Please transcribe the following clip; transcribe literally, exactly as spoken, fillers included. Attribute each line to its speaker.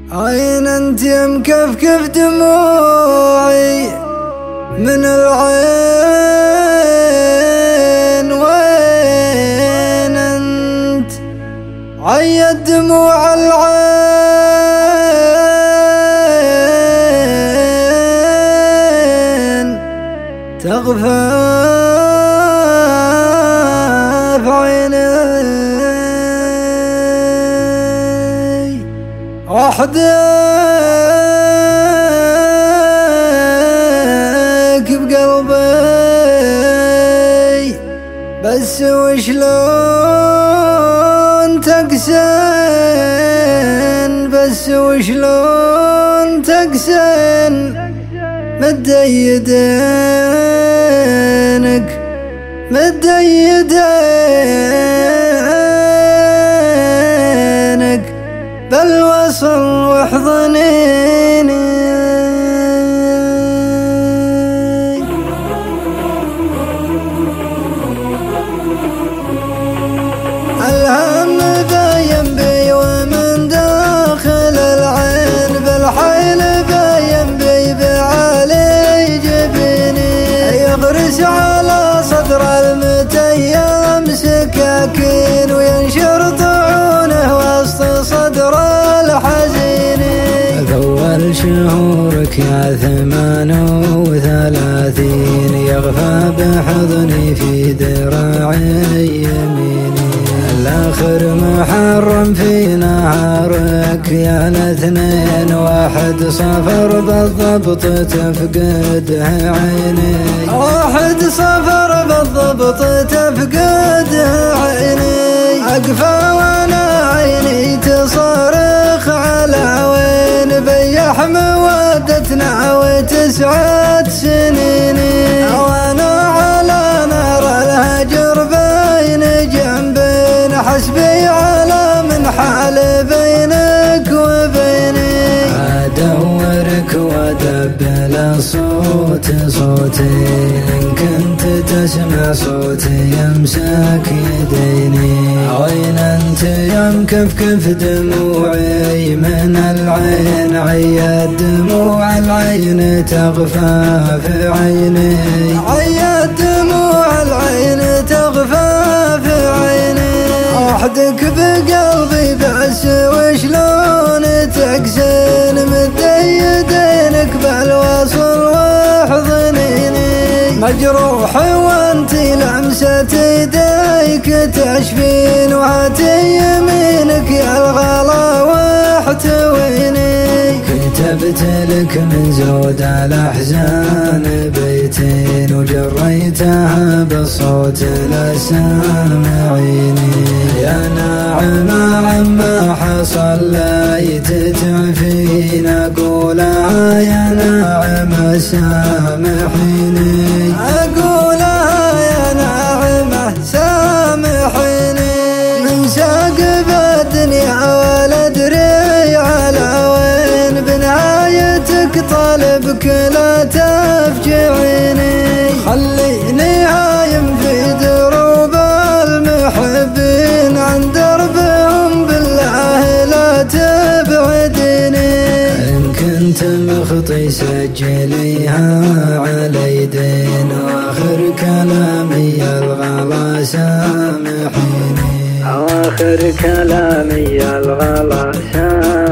Speaker 1: عين انت مكفكف دموعي من العين، وين انت عيت دموع العين تغفى في عيني وحدك بقلبي، بس وشلون تقسن، بس وشلون تقسن مد يدينك، مد يدينك بالوصل واحضنيني. الهم باين بي ومن داخل العين، بالحيل باين بي بعلي جبيني، يغرس على صدر المتيم سكاكين وينشر طعونه وسط صدر الحزين. أول شهورك يا ثمان وثلاثين يغفى بحضني في دراعي يميني، الآخر محرم في نهارك يا الاثنين، واحد صفر بالضبط تفقده عيني، واحد صفر بالضبط تفقده عيني. أقفى وانا عيني تصرخ على وين بيح مودتنا وتسعد سنيني، وانا على نار الهجر بين جنبين، حسبي على من حال بينك وبيني. أدورك وأدبل صوت صوتي، إن كنت تسمع صوتي يمسك يديني، وين أنت يا مكفكف دموعي من العين، عيت دموع العين تغفى في عيني، عيت دموع العين تغفى في عيني. وحدك بقلبي بس وشلون تقسن مد يدينك بالوصل واحضنيني، مجروح وانت لمسة يديك تشفين، وهاتي يمينك يا الغلا واحتويني. كتبت لك من زود الأحزان بيتين، وجريتها بالصوت لسامعيني، يا ناعمة عما حصل ليت تعفين، أقولها يا ناعمة سامحيني، أقولها يا ناعمة سامحيني. من ساقب الدنيا ولا أدري على وين، بنهايتك طالبك لا تفجعيني، خليني هايم في دروب المحبين، عن دربهم بالله لا تبعديني. إن كنت مخطي سجليها على يدين، واخر كلامي يا الغلا سامحيني، اواخر كلامي يا الغلا سامحيني.